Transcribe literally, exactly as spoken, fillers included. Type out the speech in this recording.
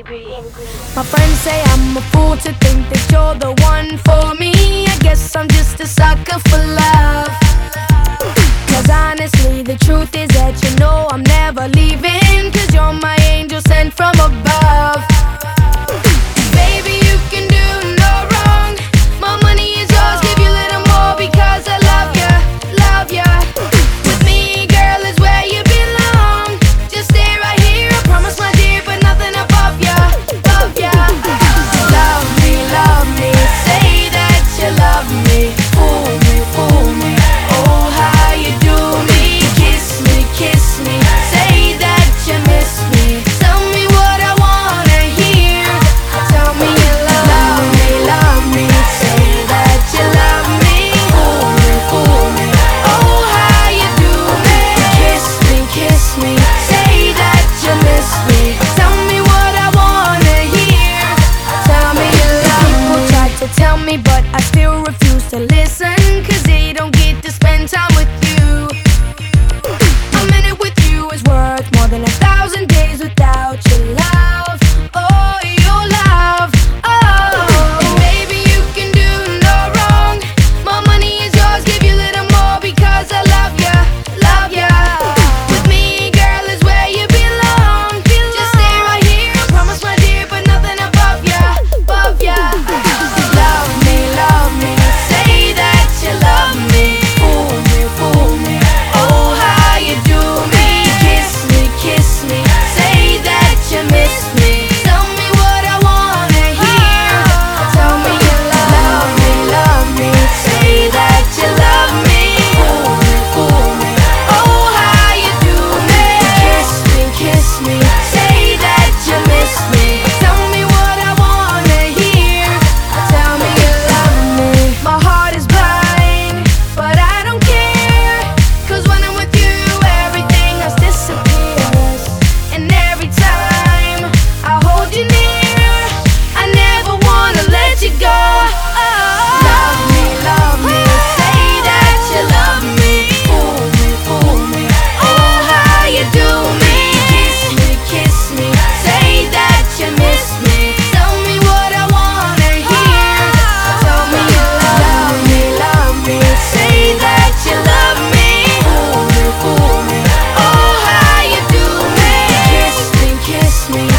My friends say I'm a fool to think that you're the one for me. I guess I'm just a sucker for love. Cause honestly, the truth is that you know I'm never leaving. Cause you're my angel sent from above. Baby, you can do no wrong. My money is yours, give you a little more because I love ya, love ya. With me, girl, is where you belong. Just stay right here, I promise my dear, but nothing above ya, above ya. Love me, love me, say that you love me. Fool me, fool me, oh how you do me. Kiss me, kiss me, say that you miss me. Tell me what I wanna hear. Tell me you love me, love me, say that you love me. Fool me, fool me, oh how you do me. Kiss me, kiss me, say that you miss me. Tell me what I wanna hear. Tell me you love me. People try to tell me, but I still refuse to listen. Cause they don't get to spend time with you. A minute with you is worth more than a thousand days without your love. Oh, your love. Oh, baby, you can do no wrong. My money is yours, give you a little more because I love ya, love ya. With me, girl, is where you belong. Just stay right here, I promise my dear, but nothing above ya, above ya. Love me, love me, say that you love me. Fool me, fool me, oh how you do me. Kiss me, kiss me, say that you miss me. Tell me what I wanna hear. Tell me you love me, love me, say that you love me. Fool me, fool me, oh how you do me. Kiss me, kiss me, say that you miss me. Tell me what I wanna hear. Tell me you love me. My heart is blind, but I don't care. Cause when I'm with you, everything else disappears. And every time I hold you near, I never wanna let you go. Oh, love me, love me, say that you love me. Fool me, fool me, oh how you do me. Kiss me, kiss me, say that you miss me. Tell me what I wanna hear. Tell me you love me, love me, say that you love me. Fool me, fool me, oh how you do me. Kiss me, kiss me,